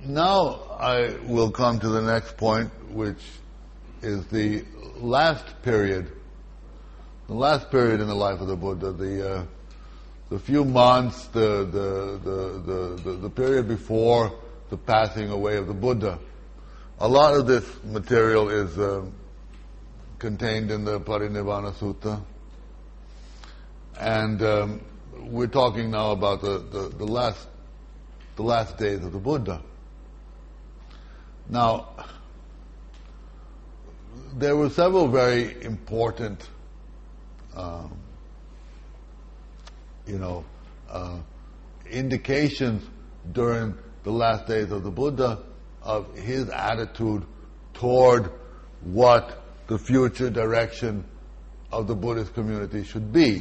Now I will come to the next point, which is the last period in the life of the Buddha, the few months, the period before the passing away of the Buddha. A lot of this material is contained in the Parinibbana Sutta, and we're talking now about the last days of the Buddha. Now, there were several very important indications during the last days of the Buddha of his attitude toward what the future direction of the Buddhist community should be.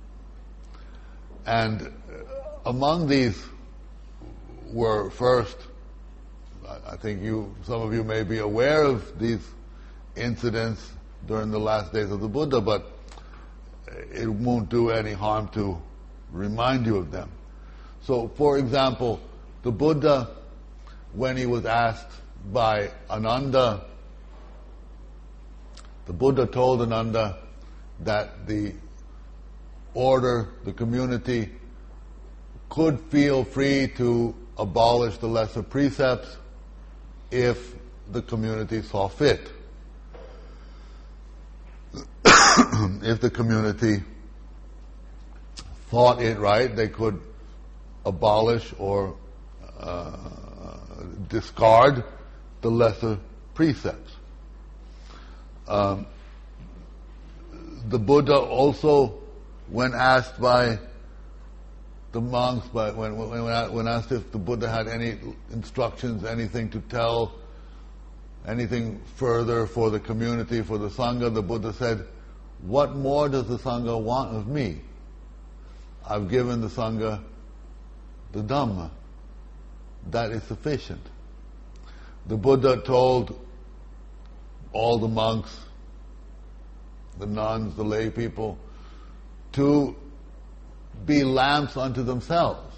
And among these were, first, I think some of you may be aware of these incidents during the last days of the Buddha, but it won't do any harm to remind you of them. So, for example, the Buddha, when he was asked by Ananda, the Buddha told Ananda that the order, the community, could feel free to abolish the lesser precepts if the community saw fit. If the community thought it right, they could abolish or discard the lesser precepts. The Buddha also, when asked by the monks, when asked if the Buddha had any instructions, anything to tell, anything further for the community, for the Sangha, the Buddha said, "What more does the Sangha want of me? I've given the Sangha the Dhamma. That is sufficient." The Buddha told all the monks, the nuns, the lay people, to be lamps unto themselves,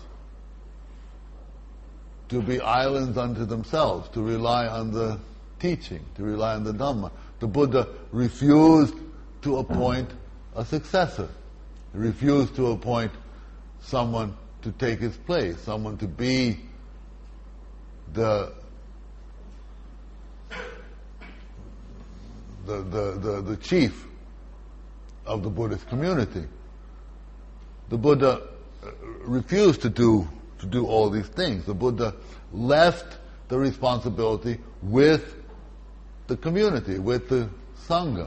to be islands unto themselves, to rely on the teaching, to rely on the Dhamma. The Buddha refused to appoint a successor. He refused to appoint someone to take his place, someone to be the chief of the Buddhist community. The Buddha refused to do all these things. The Buddha left the responsibility with the community, with the Sangha.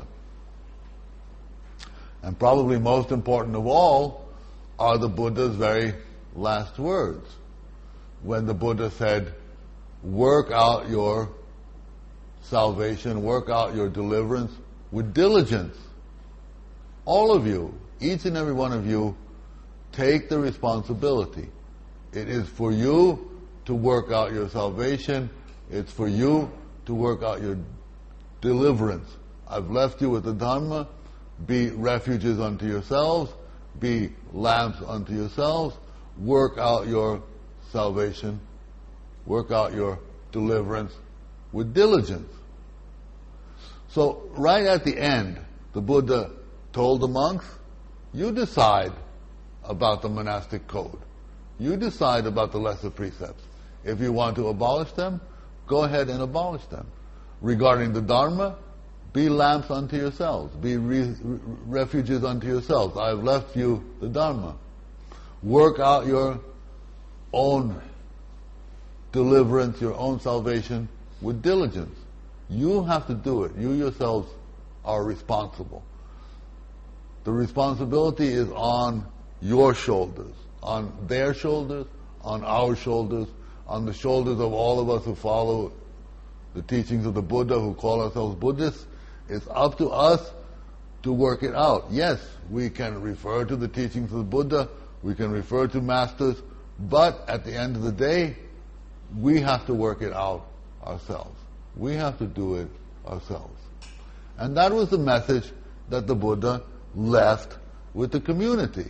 And probably most important of all are the Buddha's very last words. When the Buddha said, "Work out your salvation, work out your deliverance with diligence." All of you, each and every one of you, take the responsibility. It is for you to work out your salvation. It's for you to work out your deliverance. I've left you with the Dhamma. Be refuges unto yourselves. Be lamps unto yourselves. Work out your salvation. Work out your deliverance with diligence. So, right at the end, the Buddha told the monks, you decide about the monastic code. You decide about the lesser precepts. If you want to abolish them, go ahead and abolish them. Regarding the Dharma, be lamps unto yourselves. Be refuges unto yourselves. I have left you the Dharma. Work out your own deliverance, your own salvation with diligence. You have to do it. You yourselves are responsible. The responsibility is on your shoulders, on their shoulders, on our shoulders, on the shoulders of all of us who follow the teachings of the Buddha, who call ourselves Buddhists. It's up to us to work it out. Yes, we can refer to the teachings of the Buddha, we can refer to masters, but at the end of the day, we have to work it out ourselves. We have to do it ourselves. And that was the message that the Buddha left with the community.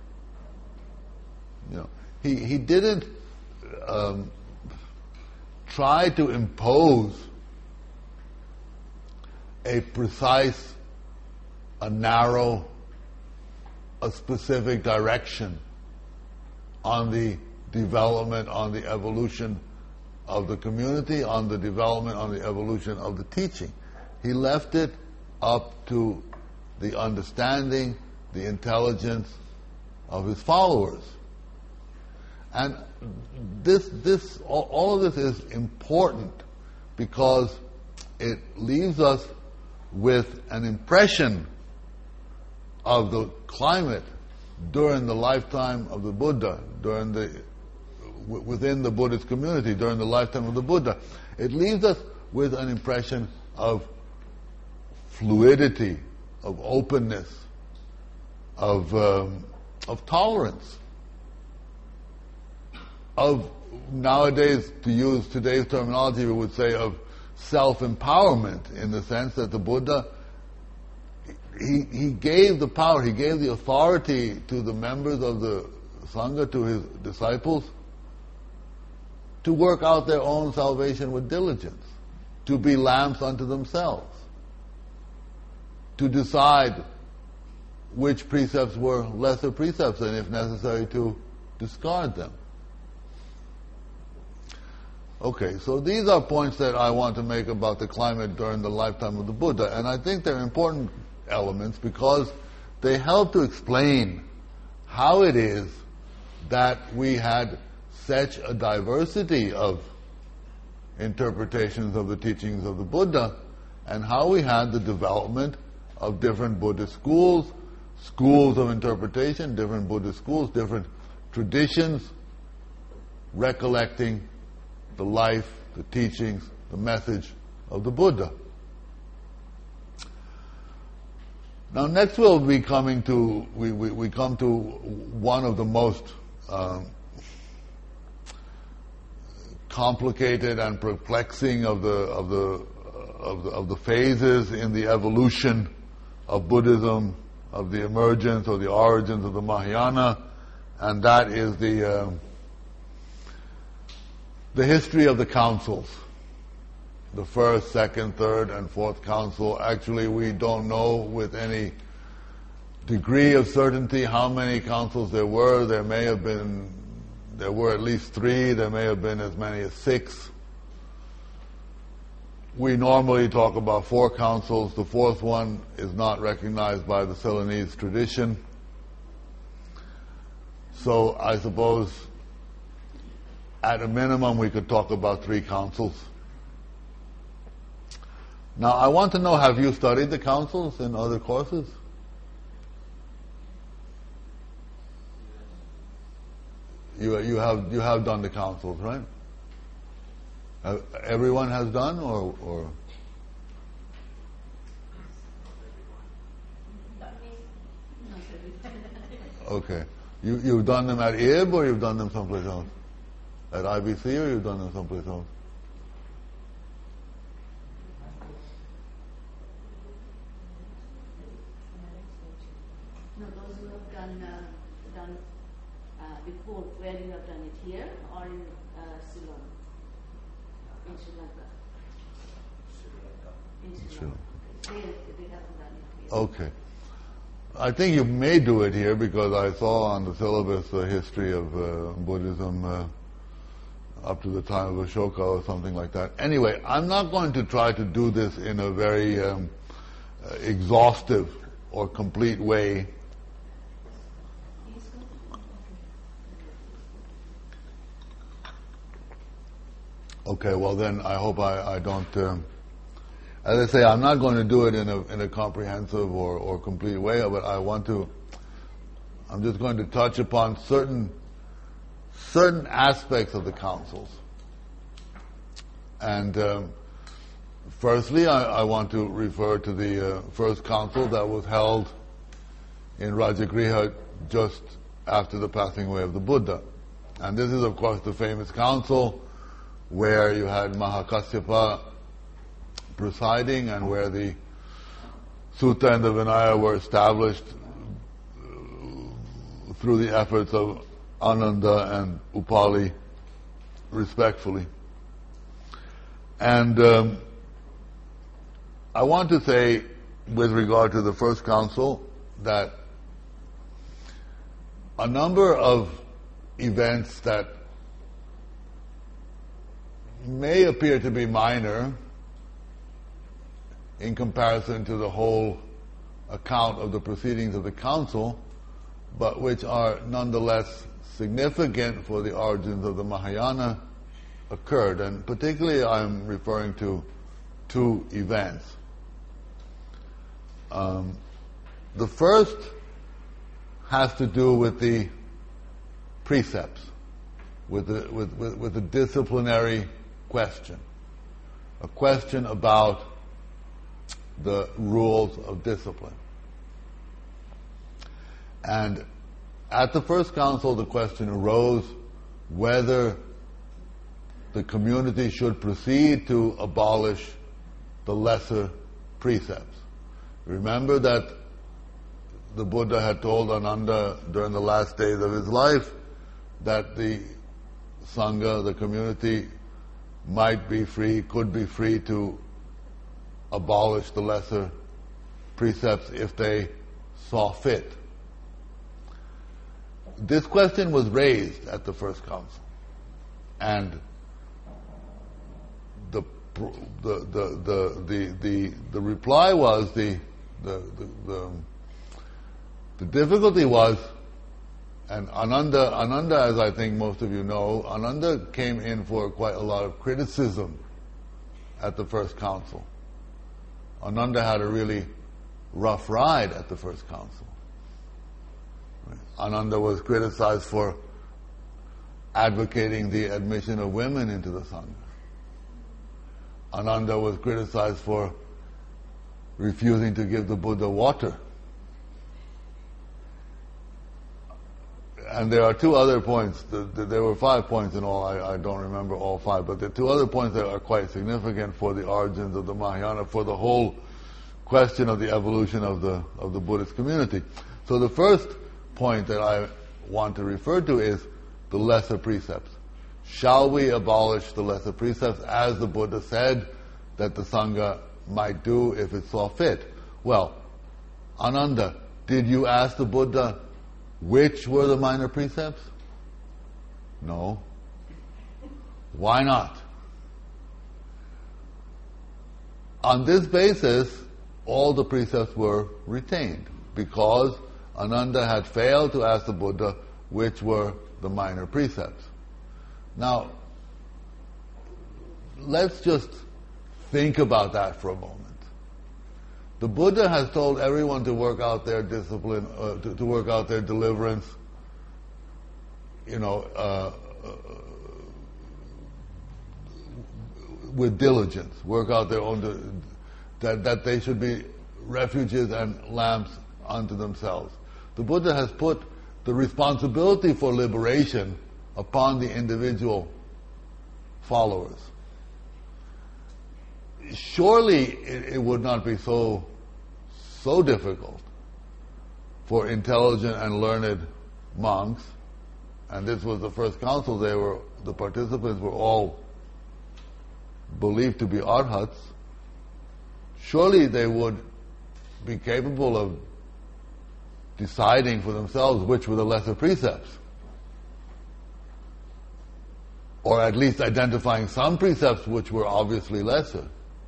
You know, he didn't try to impose a precise, a narrow, a specific direction on the development, on the evolution of the community, on the development, on the evolution of the teaching. He left it up to the understanding, the intelligence of his followers. And all of this is important because it leaves us with an impression of the climate during the lifetime of the Buddha, within the Buddhist community, during the lifetime of the Buddha. It leaves us with an impression of fluidity, of openness, of tolerance, of, nowadays, to use today's terminology, we would say of self-empowerment, in the sense that the Buddha, he gave the power, he gave the authority to the members of the Sangha, to his disciples, to work out their own salvation with diligence, to be lamps unto themselves, to decide which precepts were lesser precepts, and if necessary to discard them. Okay, so these are points that I want to make about the climate during the lifetime of the Buddha, and I think they're important elements because they help to explain how it is that we had such a diversity of interpretations of the teachings of the Buddha, and how we had the development of different Buddhist schools of interpretation, different Buddhist schools, different traditions, recollecting the life, the teachings, the message of the Buddha. Now next we'll be coming to, we come to one of the most complicated and perplexing of the phases in the evolution of Buddhism, of the emergence or the origins of the Mahayana, and that is the history of the councils. The first, second, third, and fourth council. Actually, we don't know with any degree of certainty how many councils there were. There were at least 3, there may have been as many as 6. We normally talk about 4 councils. The 4th one is not recognized by the Ceylonese tradition. So I suppose at a minimum we could talk about 3 councils. Now I want to know, have you studied the councils in other courses? You have done the councils, right? Everyone has done, or? Okay. You've done them at IB, or you've done them someplace else? At IBC, or you've done them someplace else? No, those who have done before, where you have done it here or in Ceylon, in Sri Lanka. In Sri Lanka. They haven't done it here. Okay. I think you may do it here because I saw on the syllabus the history of Buddhism up to the time of Ashoka or something like that. Anyway, I'm not going to try to do this in a very exhaustive or complete way. Okay, well then I hope I don't... as I say, I'm not going to do it in a comprehensive or complete way, but I'm just going to touch upon certain aspects of the councils. And firstly, I want to refer to the first council that was held in Rajagriha just after the passing away of the Buddha. And this is, of course, the famous council where you had Mahakasyapa presiding and where the Sutta and the Vinaya were established through the efforts of Ananda and Upali, respectfully. And I want to say, with regard to the first council, that a number of events that may appear to be minor in comparison to the whole account of the proceedings of the council, but which are nonetheless significant for the origins of the Mahayana, occurred. And particularly I'm referring to two events. The first has to do with the precepts, with the disciplinary question, a question about the rules of discipline. And at the first council, the question arose whether the community should proceed to abolish the lesser precepts. Remember that the Buddha had told Ananda during the last days of his life that the Sangha, the community, might be free, could be free to abolish the lesser precepts if they saw fit. This question was raised at the first council, and the reply was the difficulty was, and Ananda, as I think most of you know, Ananda came in for quite a lot of criticism at the first council. Ananda had a really rough ride at the first council. Ananda was criticized for advocating the admission of women into the Sangha. Ananda was criticized for refusing to give the Buddha water. And there are two other points. There were 5 points in all. I don't remember all 5, but there are two other points that are quite significant for the origins of the Mahayana, for the whole question of the evolution of the Buddhist community. So the first point that I want to refer to is the lesser precepts. Shall we abolish the lesser precepts, as the Buddha said that the Sangha might do if it saw fit? Well, Ananda, did you ask the Buddha which were the minor precepts? No. Why not? On this basis, all the precepts were retained, because Ananda had failed to ask the Buddha which were the minor precepts. Now, let's just think about that for a moment. The Buddha has told everyone to work out their discipline, to work out their deliverance, with diligence, work out their own, that they should be refuges and lamps unto themselves. The Buddha has put the responsibility for liberation upon the individual followers. Surely it would not be so difficult for intelligent and learned monks, and this was the first council, the participants were all believed to be arhats. Surely they would be capable of deciding for themselves which were the lesser precepts, or at least identifying some precepts which were obviously lesser.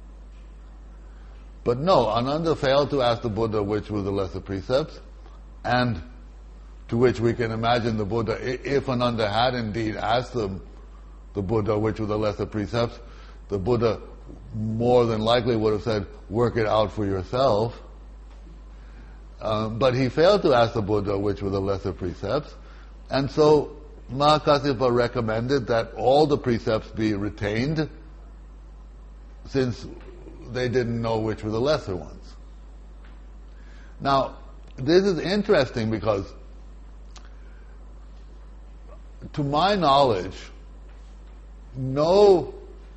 But no, Ananda failed to ask the Buddha which were the lesser precepts, and to which we can imagine the Buddha, if Ananda had indeed asked the Buddha which were the lesser precepts, the Buddha more than likely would have said, work it out for yourself. But he failed to ask the Buddha which were the lesser precepts, and so Mahakassapa recommended that all the precepts be retained, since they didn't know which were the lesser ones. Now, this is interesting because, to my knowledge, no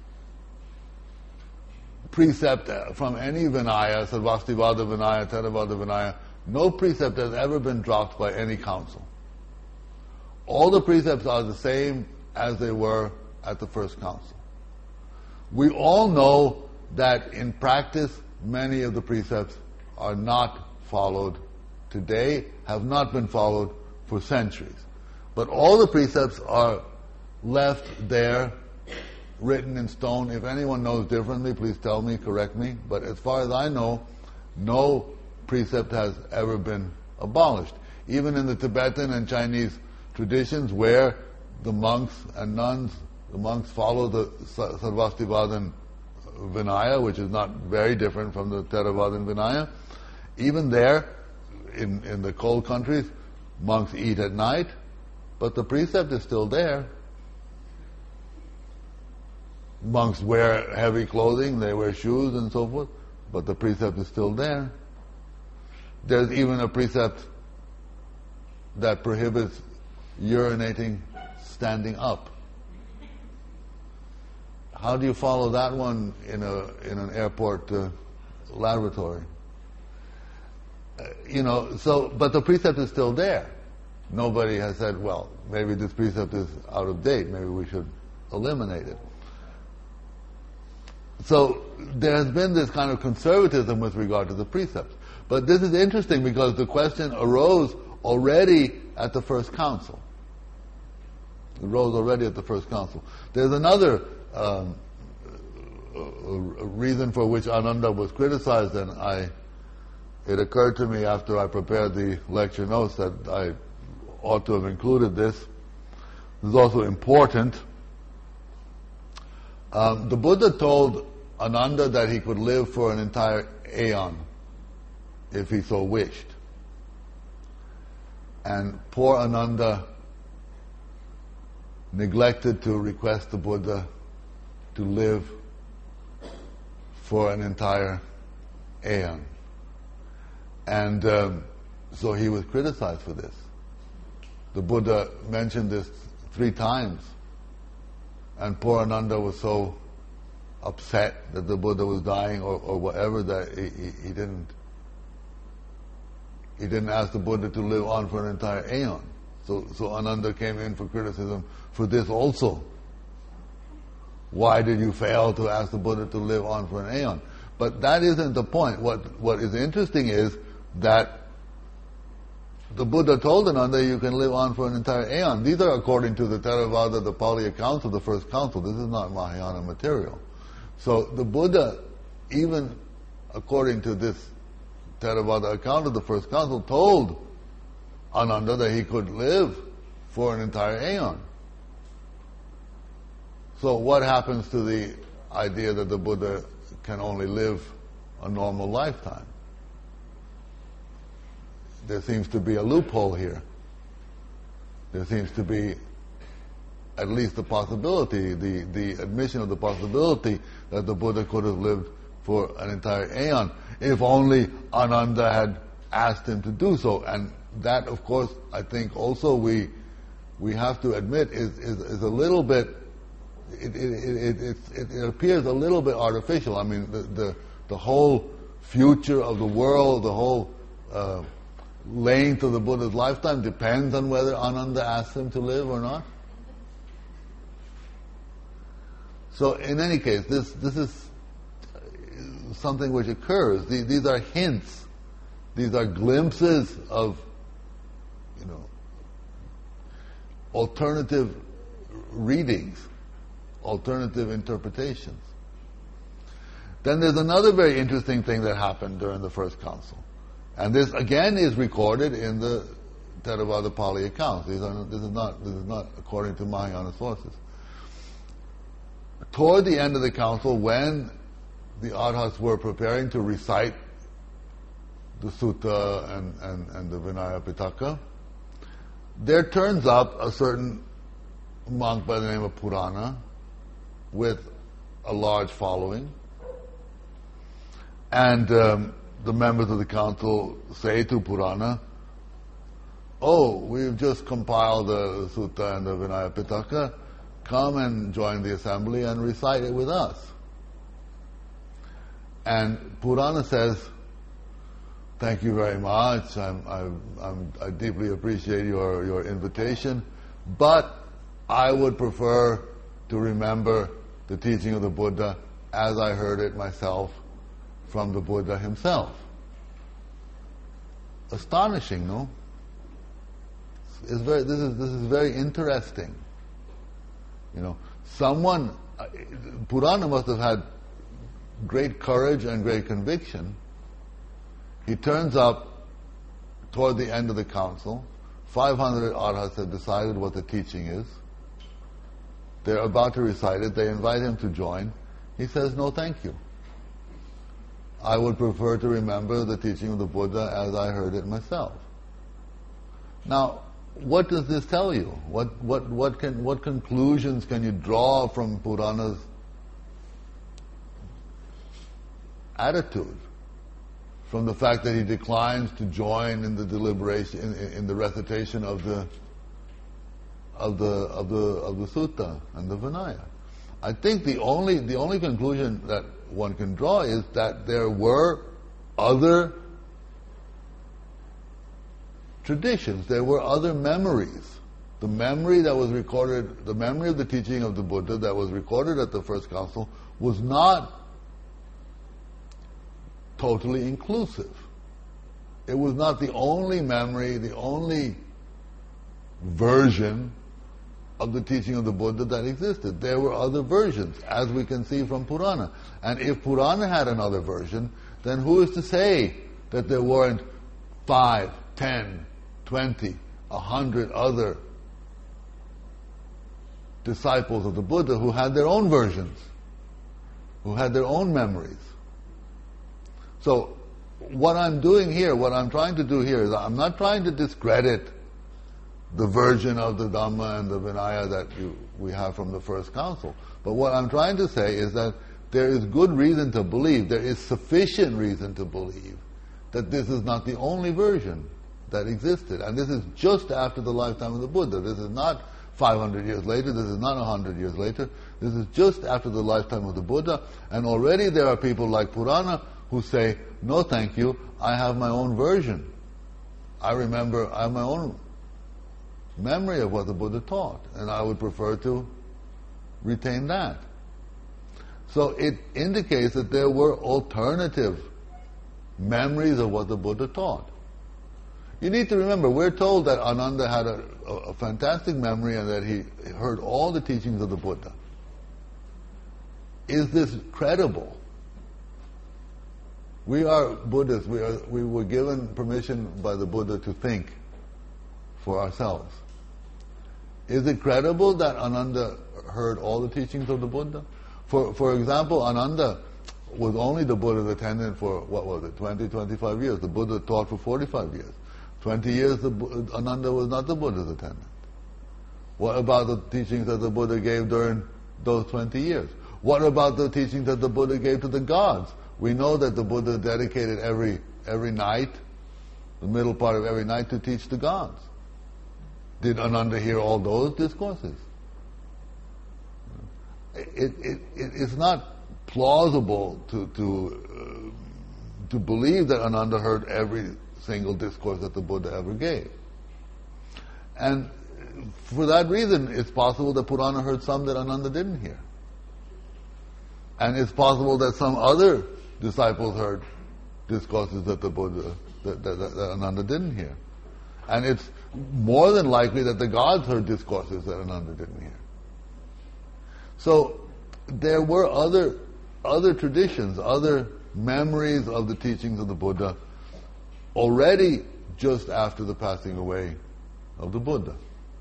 precept from any Vinaya, Sarvastivada Vinaya, Theravada Vinaya, no precept has ever been dropped by any council. All the precepts are the same as they were at the first council. We all know that in practice, many of the precepts are not followed today, have not been followed for centuries. But all the precepts are left there, written in stone. If anyone knows differently, please tell me, correct me. But as far as I know, no precept has ever been abolished. Even in the Tibetan and Chinese traditions, where the monks and nuns, the monks follow the Sarvastivadin Vinaya, which is not very different from the Theravadin Vinaya. Even there, in the cold countries, monks eat at night, but the precept is still there. Monks wear heavy clothing, they wear shoes and so forth, but the precept is still there. There's even a precept that prohibits urinating standing up. How do you follow that one in an airport laboratory? But the precept is still there. Nobody has said, well, maybe this precept is out of date, maybe we should eliminate it. So there has been this kind of conservatism with regard to the precepts. But this is interesting because the question arose already at the first council. It arose already at the first council. There's another reason for which Ananda was criticized, and it occurred to me after I prepared the lecture notes that I ought to have included this. This is also important. The Buddha told Ananda that he could live for an entire aeon if he so wished. And poor Ananda neglected to request the Buddha to live for an entire aeon. And so he was criticized for this. The Buddha mentioned this 3 times, and poor Ananda was so upset that the Buddha was dying or whatever that he didn't ask the Buddha to live on for an entire aeon. So Ananda came in for criticism for this also. Why did you fail to ask the Buddha to live on for an aeon? But that isn't the point. What is interesting is that the Buddha told Ananda you can live on for an entire aeon. These are according to the Theravada, the Pali accounts of the first council. This is not Mahayana material. So the Buddha, even according to this Theravada account of the first council, told Ananda that he could live for an entire aeon. So what happens to the idea that the Buddha can only live a normal lifetime? There seems to be a loophole here. There seems to be at least the possibility, the admission of the possibility that the Buddha could have lived for an entire aeon, if only Ananda had asked him to do so. And that, of course, I think also we have to admit is a little bit, it appears a little bit artificial. I mean, the whole future of the world, the whole length of the Buddha's lifetime depends on whether Ananda asks him to live or not. So in any case, this is something which occurs. These are hints. These are glimpses of, alternative readings, alternative interpretations. Then there's another very interesting thing that happened during the first council. And this again is recorded in the Theravada Pali accounts. This is not according to Mahayana sources. Toward the end of the council, when the Arhats were preparing to recite the Sutta and the Vinaya Pitaka, there turns up a certain monk by the name of Purana with a large following, and the members of the council say to Purana, "Oh, we've just compiled the Sutta and the Vinaya Pitaka. Come and join the assembly and recite it with us." And Purana says, "Thank you very much. I deeply appreciate your invitation, but I would prefer to remember the teaching of the Buddha as I heard it myself from the Buddha himself. Astonishing, no? This is very interesting. You know, Purana must have had great courage and great conviction. He turns up toward the end of the council. 500 arhats have decided what the teaching is. They're about to recite it. They invite him to join. He says, no, thank you. I would prefer to remember the teaching of the Buddha as I heard it myself. Now, what does this tell you? What conclusions can you draw from Purana's attitude? From the fact that he declines to join in the deliberation, in the recitation of the sutta and the Vinaya. I think the only conclusion that one can draw is that there were other traditions, there were other memories. The memory that was recorded, the memory of the teaching of the Buddha that was recorded at the first council was not totally inclusive. It was not the only memory, the only version of the teaching of the Buddha that existed. There were other versions, as we can see from Purana. And if Purana had another version, then who is to say that there weren't 5, 10, 20, 100 other disciples of the Buddha who had their own versions, who had their own memories. So, what I'm doing here, what I'm trying to do here is I'm not trying to discredit the version of the Dhamma and the Vinaya that we have from the first council. But what I'm trying to say is that there is good reason to believe, there is sufficient reason to believe that this is not the only version that existed. And this is just after the lifetime of the Buddha. This is not 500 years later, this is not 100 years later. This is just after the lifetime of the Buddha. And already there are people like Purana who say, no thank you, I have my own version. I have my own memory of what the Buddha taught, and I would prefer to retain that. So it indicates that there were alternative memories of what the Buddha taught. You need to remember, we're told that Ananda had a fantastic memory and that he heard all the teachings of the Buddha. Is this credible? We are Buddhists. We were given permission by the Buddha to think for ourselves. Is it credible that Ananda heard all the teachings of the Buddha? For example, Ananda was only the Buddha's attendant for, 20, 25 years. The Buddha taught for 45 years. 20 years Ananda was not the Buddha's attendant. What about the teachings that the Buddha gave during those 20 years? What about the teachings that the Buddha gave to the gods? We know that the Buddha dedicated every night, the middle part of every night, to teach the gods. Did Ananda hear all those discourses? It's not plausible to believe that Ananda heard every single discourse that the Buddha ever gave. And for that reason, it's possible that Purana heard some that Ananda didn't hear. And it's possible that some other disciples heard discourses that the Buddha, that Ananda didn't hear. And it's more than likely that the gods heard discourses that Ananda didn't hear. So there were other traditions, other memories of the teachings of the Buddha already just after the passing away of the Buddha.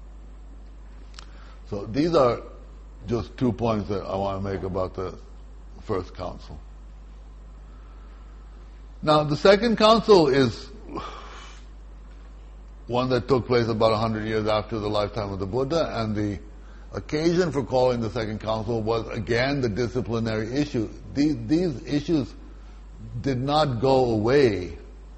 So these are just 2 points that I want to make about the first council. Now, the second council is one that took place about 100 years after the lifetime of the Buddha, and the occasion for calling the second council was again the disciplinary issue. These issues did not go away.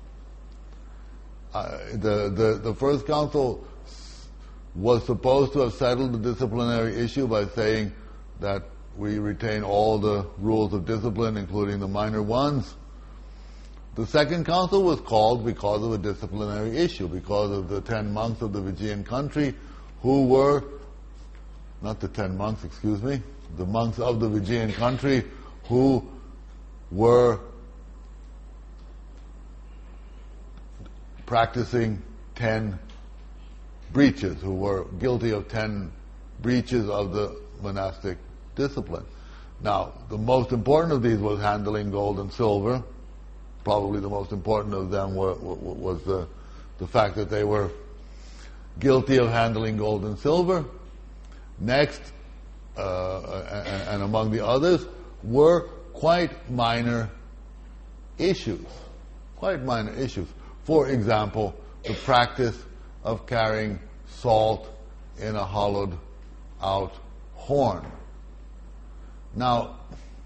The first council was supposed to have settled the disciplinary issue by saying that we retain all the rules of discipline, including the minor ones. The second council was called because of a disciplinary issue, because of the 10 monks of the Vijayan country who were, not the 10 monks, excuse me, the monks of the Vijayan country who were practicing 10 breaches, who were guilty of 10 breaches of the monastic discipline. Now, the most important of these was handling gold and silver. Probably the most important of them was the fact that they were guilty of handling gold and silver. Next, and among the others, were quite minor issues. Quite minor issues. For example, the practice of carrying salt in a hollowed out horn. Now,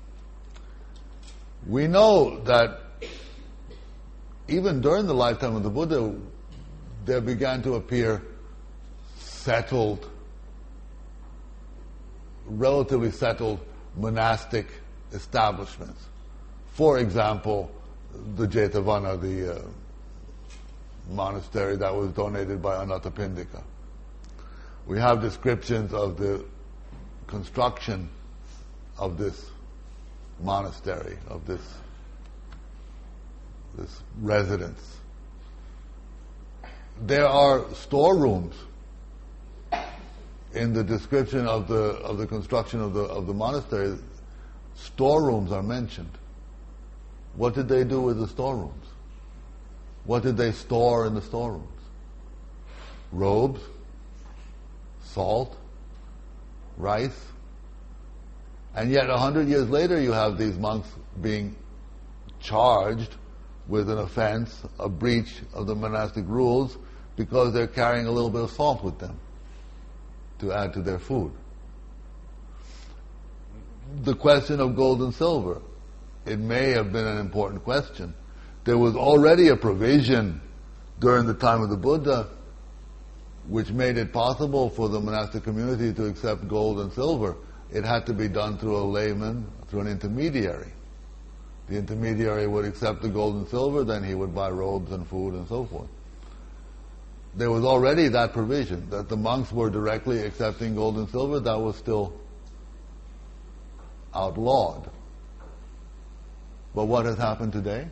we know that even during the lifetime of the Buddha, there began to appear settled, relatively settled monastic establishments. For example, the Jetavana, the monastery that was donated by Anathapindika. We have descriptions of the construction of this monastery, of this residence. There are storerooms in the description of the construction of the monastery. Storerooms are mentioned. What did they do with the storerooms? What did they store in the storerooms? Robes, salt, rice. And yet 100 years later you have these monks being charged with an offense, a breach of the monastic rules, because they're carrying a little bit of salt with them to add to their food. The question of gold and silver, it may have been an important question. There was already a provision during the time of the Buddha which made it possible for the monastic community to accept gold and silver. It had to be done through a layman, through an intermediary. The intermediary would accept the gold and silver, then he would buy robes and food and so forth. There was already that provision, that the monks were directly accepting gold and silver. That was still outlawed. But what has happened today?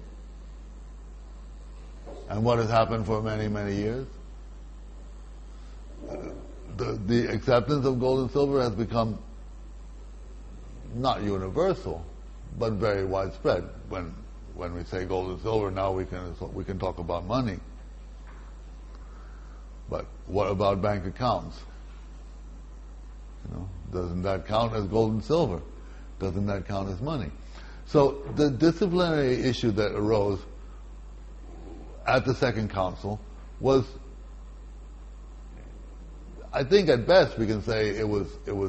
And what has happened for many, many years? The acceptance of gold and silver has become not universal, but very widespread. When we say gold and silver, now we can talk about money. But what about bank accounts? Doesn't that count as gold and silver? Doesn't that count as money? So the disciplinary issue that arose at the Second Council was, I think at best we can say it was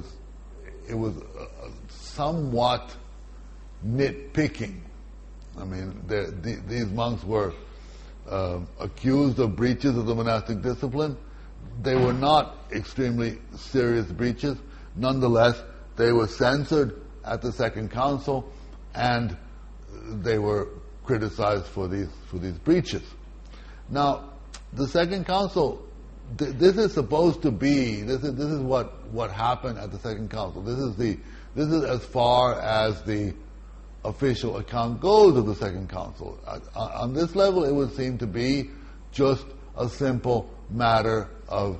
somewhat nitpicking. I mean, these monks were accused of breaches of the monastic discipline. They were not extremely serious breaches. Nonetheless, they were censored at the Second Council, and they were criticized for these breaches. Now, the Second Council, this is supposed to be, this is what happened at the Second Council. This is as far as the official account goes of the Second Council. On this level, it would seem to be just a simple matter of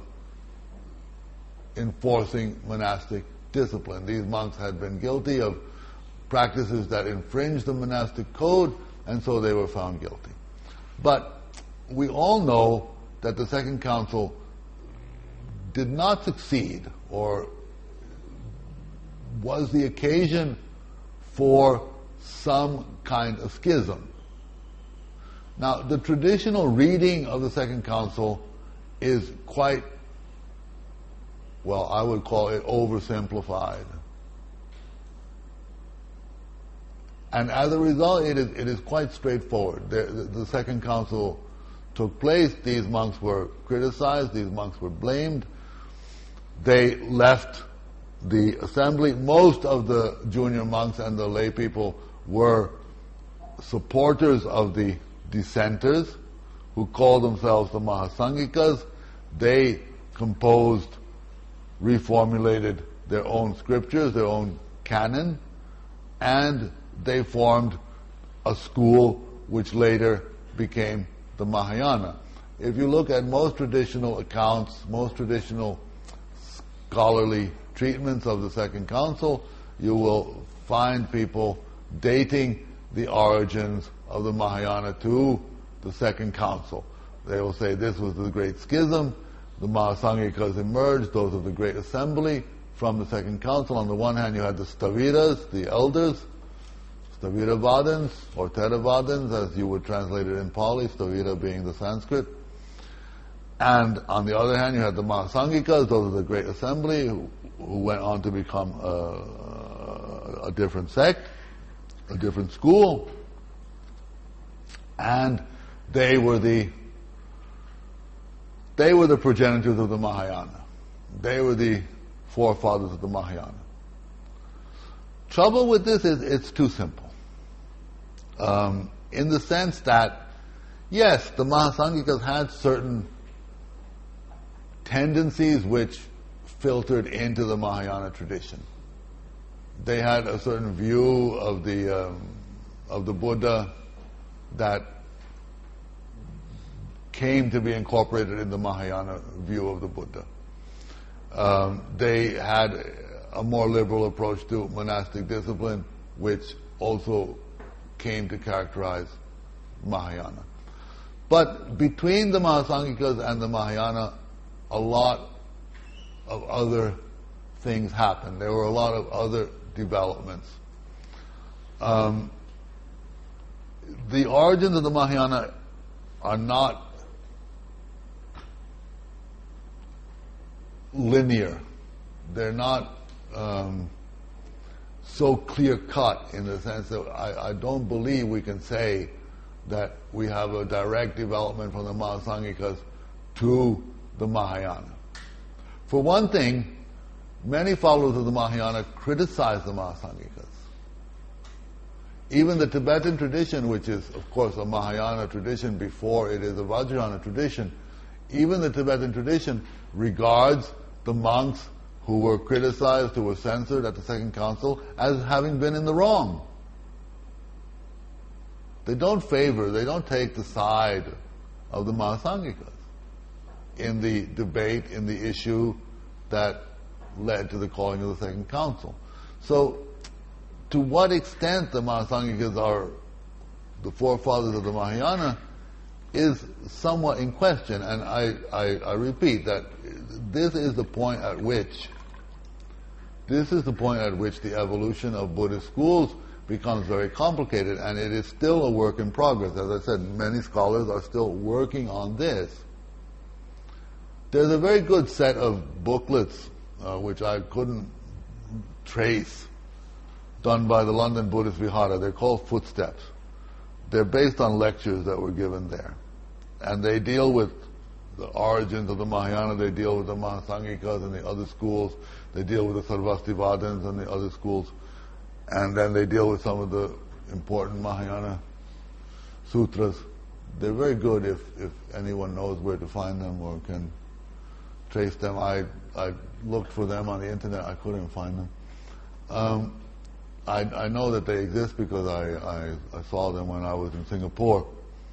enforcing monastic discipline. These monks had been guilty of practices that infringed the monastic code, and so they were found guilty. But we all know that the Second Council did not succeed, or was the occasion for some kind of schism. Now, the traditional reading of the Second Council is quite, well, I would call it oversimplified. And as a result, it is quite straightforward. The Second Council took place, these monks were criticized, these monks were blamed, they left the assembly. Most of the junior monks and the lay people were supporters of the dissenters, who called themselves the Mahasangikas. They composed, reformulated their own scriptures, their own canon, and they formed a school which later became the Mahayana. If you look at most traditional accounts, most traditional scholarly treatments of the Second Council, you will find people dating the origins of the Mahayana to the Second Council. They will say this was the Great Schism, the Mahasangikas emerged, those of the Great Assembly, from the Second Council. On the one hand, you had the Staviras, the elders, Staviravadins, or Theravadins, as you would translate it in Pali, Stavira being the Sanskrit. And on the other hand, you had the Mahasangikas, those of the Great Assembly, who went on to become a different sect, a different school. And they were the progenitors of the Mahayana. They were the forefathers of the Mahayana. Trouble with this is it's too simple. In the sense that, yes, the Mahasangikas had certain tendencies which filtered into the Mahayana tradition. They had a certain view of the Buddha that came to be incorporated in the Mahayana view of the Buddha. They had a more liberal approach to monastic discipline, which also came to characterize Mahayana. But between the Mahasangikas and the Mahayana, a lot of other things happened. There were a lot of other developments. The origins of the Mahayana are not linear. They're not so clear-cut in the sense that I don't believe we can say that we have a direct development from the Mahasangikas to the Mahayana. For one thing, many followers of the Mahayana criticize the Mahasangikas. Even the Tibetan tradition, which is, of course, a Mahayana tradition before it is a Vajrayana tradition, even the Tibetan tradition regards the monks who were criticized, who were censored at the Second Council, as having been in the wrong. They don't take the side of the Mahasangikas in the debate, in the issue that led to the calling of the Second Council. So, to what extent the Mahasangikas are the forefathers of the Mahayana is somewhat in question, and I repeat that this is the point at which the evolution of Buddhist schools becomes very complicated, and it is still a work in progress. As I said, many scholars are still working on this. There's a very good set of booklets, which I couldn't trace, done by the London Buddhist Vihara. They're called Footsteps. They're based on lectures that were given there. And they deal with the origins of the Mahayana, they deal with the Mahasangikas and the other schools, they deal with the Sarvastivadins and the other schools, and then they deal with some of the important Mahayana sutras. They're very good if anyone knows where to find them or can trace them. I looked for them on the internet, I couldn't find them. I know that they exist because I saw them when I was in Singapore.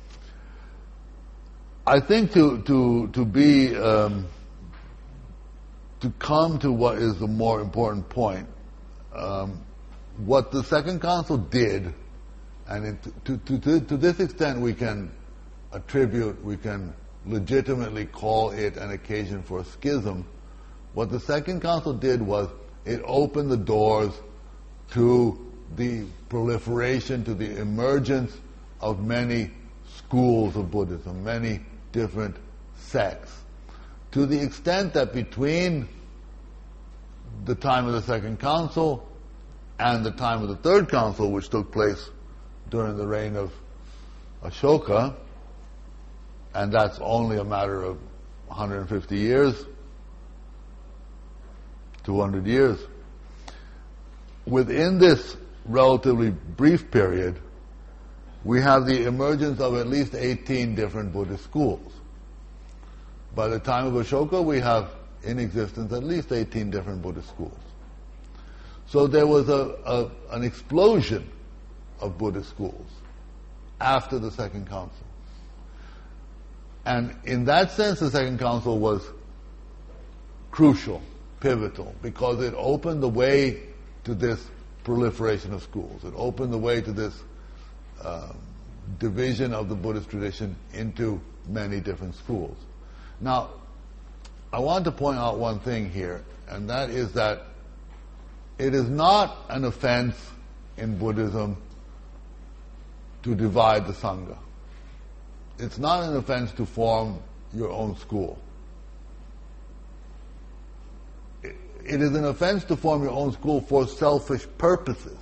I think to come to what is the more important point, what the Second Council did, and to this extent we can legitimately call it an occasion for a schism. What the Second Council did was it opened the doors to the proliferation, to the emergence of many schools of Buddhism, many different sects. To the extent that between the time of the Second Council and the time of the Third Council, which took place during the reign of Ashoka, and that's only a matter of 150 years, 200 years, within this relatively brief period, we have the emergence of at least 18 different Buddhist schools. By the time of Ashoka, we have in existence at least 18 different Buddhist schools. So there was an explosion of Buddhist schools after the Second Council. And in that sense, the Second Council was crucial, pivotal, because it opened the way to this proliferation of schools. It opened the way to this division of the Buddhist tradition into many different schools. Now, I want to point out one thing here, and that is that it is not an offense in Buddhism to divide the Sangha. It's not an offense to form your own school. It is an offense to form your own school for selfish purposes,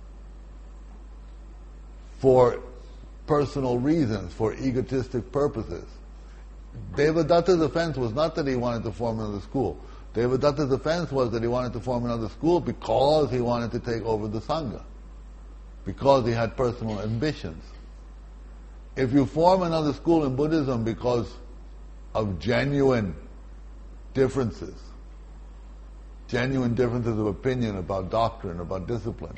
for personal reasons, for egotistic purposes. Devadatta's offense was not that he wanted to form another school. Devadatta's offense was that he wanted to form another school because he wanted to take over the Sangha, because he had personal ambitions. If you form another school in Buddhism because of genuine differences of opinion about doctrine, about discipline,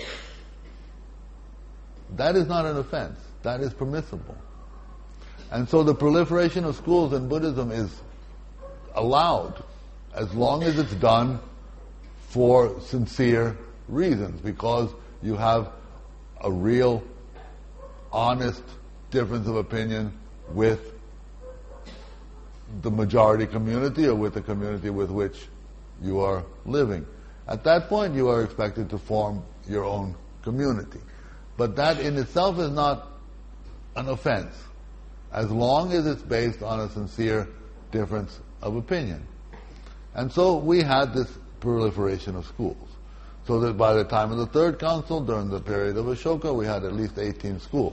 that is not an offense. That is permissible. And so the proliferation of schools in Buddhism is allowed as long as it's done for sincere reasons, because you have a real, honest difference of opinion with the majority community or with the community with which you are living. At that point, you are expected to form your own community. But that in itself is not an offense, as long as it's based on a sincere difference of opinion. And so we had this proliferation of schools. So that by the time of the Third Council, during the period of Ashoka, we had at least 18 schools.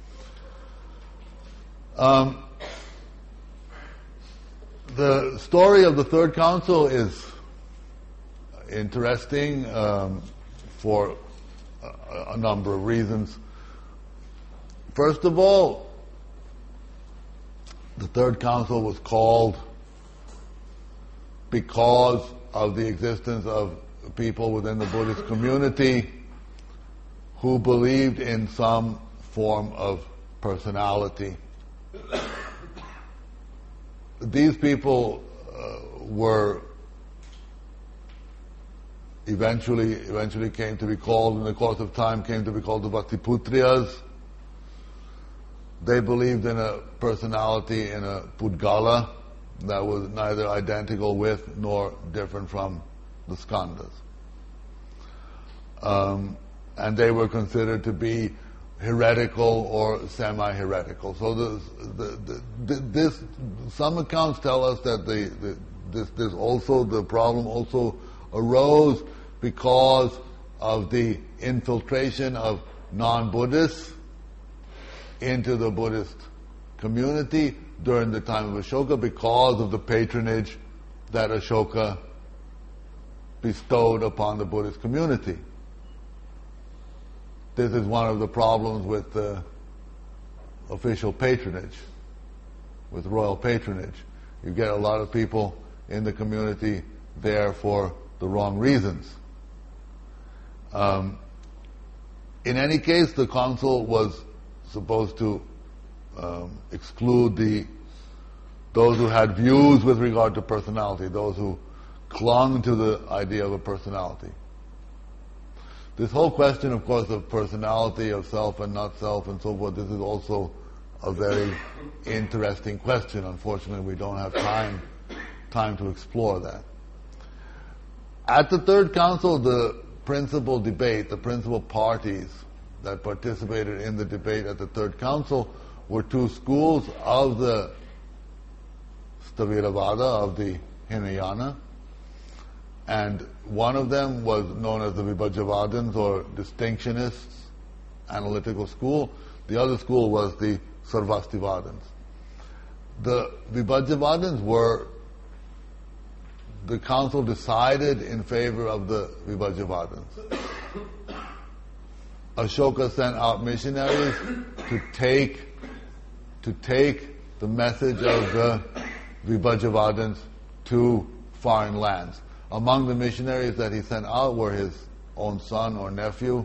The story of the Third Council is interesting for a number of reasons. First of all, the Third Council was called because of the existence of people within the Buddhist community who believed in some form of personality. These people were eventually came to be called, in the course of time, came to be called the Bhaktiputriyas. They believed in a personality, in a Pudgala, that was neither identical with nor different from the Skandhas. And they were considered to be heretical or semi-heretical. So some accounts tell us that the problem also arose because of the infiltration of non-Buddhists into the Buddhist community during the time of Ashoka, because of the patronage that Ashoka bestowed upon the Buddhist community. This is one of the problems with official patronage, with royal patronage. You get a lot of people in the community there for the wrong reasons. In any case, the council was supposed to exclude those who had views with regard to personality, those who clung to the idea of a personality. This whole question, of course, of personality, of self and not self and so forth, this is also a very interesting question. Unfortunately, we don't have time to explore that. At the Third Council, the principal debate, the principal parties that participated in the debate at the Third Council were two schools of the Sthaviravada, of the Hinayana, and one of them was known as the Vibhajyavadins, or distinctionists, analytical school. The other school was the Sarvastivadins. The Vibhajyavadins were, the council decided in favor of the Vibhajyavadins. Ashoka sent out missionaries to take the message of the Vibhajyavadins to foreign lands. Among the missionaries that he sent out were his own son or nephew,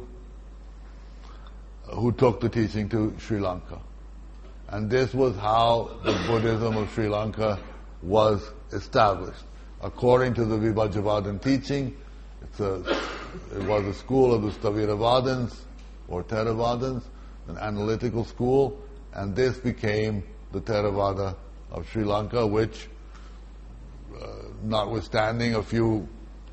who took the teaching to Sri Lanka. And this was how the Buddhism of Sri Lanka was established. According to the Vibhajavadan teaching, it was a school of the Sthaviravadins or Theravadins, an analytical school, and this became the Theravada of Sri Lanka, which, notwithstanding a few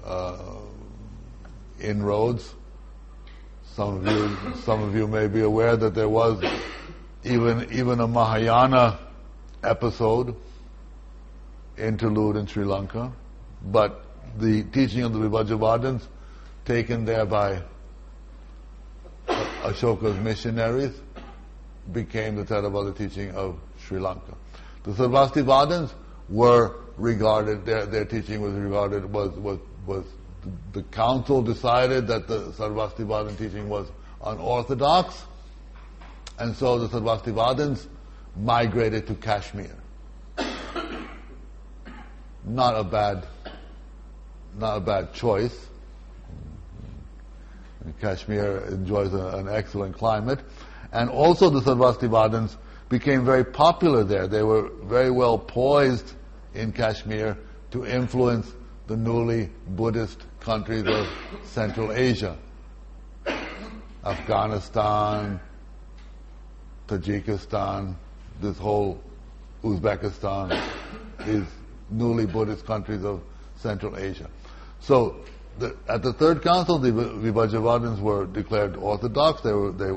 inroads, some of you may be aware that there was even a Mahayana episode, interlude in Sri Lanka, but the teaching of the Vibhajavadins, taken there by Ashoka's missionaries, became the Theravada teaching of Sri Lanka. The Sarvastivadins were regarded, their teaching was regarded, was the council decided that the Sarvastivadin teaching was unorthodox, and so the Sarvastivadins migrated to Kashmir. Not a bad choice. Kashmir enjoys an excellent climate. And also the Sarvastivadins became very popular there. They were very well poised in Kashmir to influence the newly Buddhist countries of Central Asia. Afghanistan, Tajikistan, this whole Uzbekistan, these newly Buddhist countries of Central Asia. So at the Third Council, the Vibhajavadins were declared orthodox. They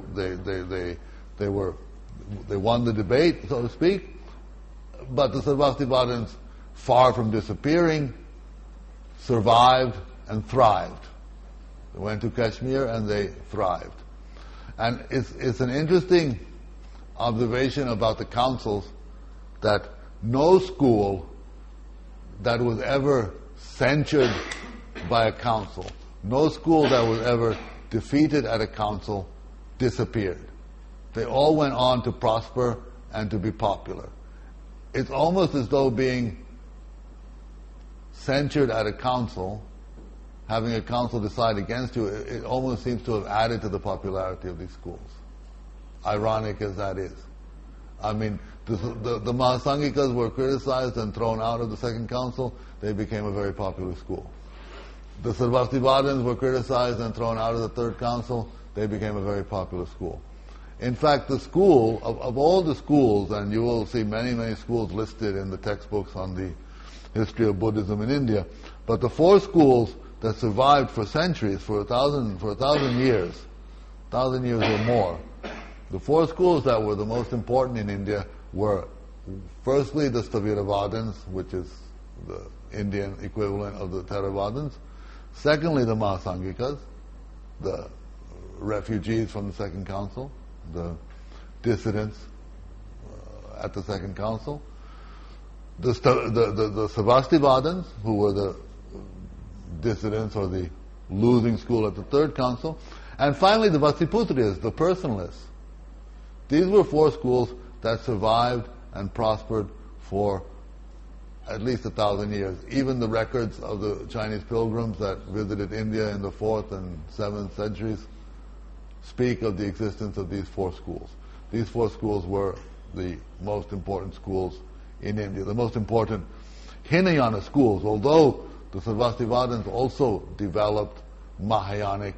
won the debate, so to speak. But the Sarvastivadins, far from disappearing, survived and thrived. They went to Kashmir and they thrived. And it's an interesting observation about the councils that no school that was ever censured by a council, no school that was ever defeated at a council disappeared. They all went on to prosper and to be popular. It's almost as though being censured at a council, having a council decide against you, it almost seems to have added to the popularity of these schools. Ironic as that is. I mean, the Mahasangikas were criticized and thrown out of the Second Council. They became a very popular school. The Sarvastivadins were criticized and thrown out of the Third Council. They became a very popular school. In fact, the school, of all the schools, and you will see many, many schools listed in the textbooks on the history of Buddhism in India, but the four schools that survived for centuries, for a thousand years or more, the four schools that were the most important in India were, firstly, the Sthaviravadins, which is the Indian equivalent of the Theravadins. Secondly, the Mahasangikas, the refugees from the Second Council, the dissidents at the Second Council. The Sarvastivadins, who were the dissidents or the losing school at the Third Council. And finally, the Vatsiputriyas, the personalists. These were four schools that survived and prospered for at least 1,000 years. Even the records of the Chinese pilgrims that visited India in the 4th and 7th centuries speak of the existence of these four schools. These four schools were the most important schools in India, the most important Hinayana schools, although the Sarvastivadins also developed Mahayanic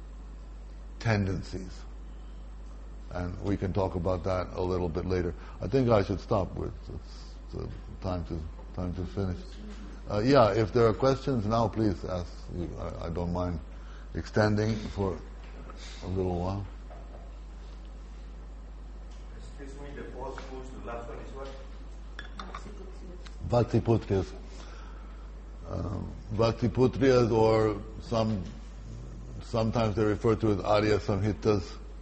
tendencies. And we can talk about that a little bit later. I think I should stop with it's time to finish. Yeah, if there are questions now, please ask. I don't mind extending for a little while. Excuse me, the four schools, the last one is what? Vatsiputriyas. Vatsiputriyas, or sometimes they're referred to as Arya Samhitas.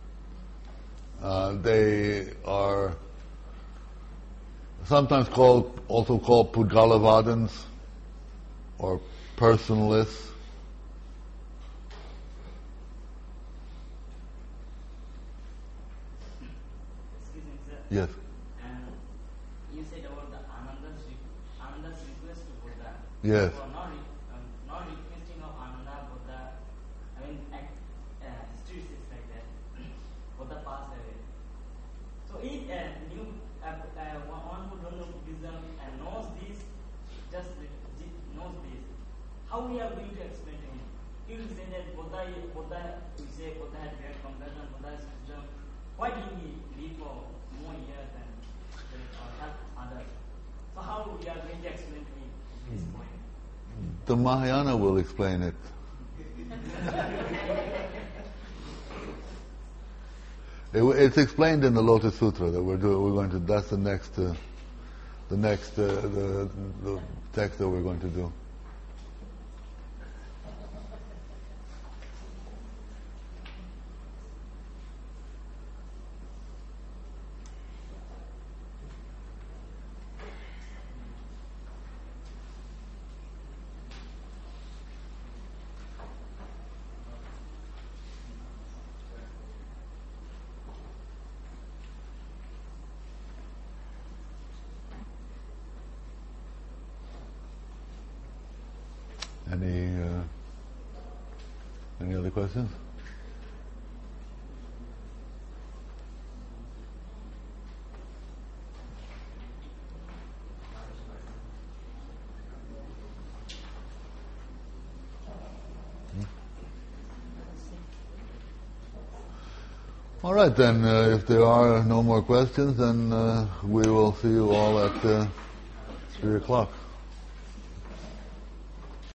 They are sometimes also called Pudgalavadins or personalists. Excuse me, sir. Yes. You said about the Ananda's request to Buddha. Yes. So not requesting of Ananda, Buddha. I mean, The Mahayana will explain it. It's explained in the Lotus Sutra that we're going to. That's the next text that we're going to do. Any other questions? All right then, if there are no more questions, then we will see you all at 3 o'clock.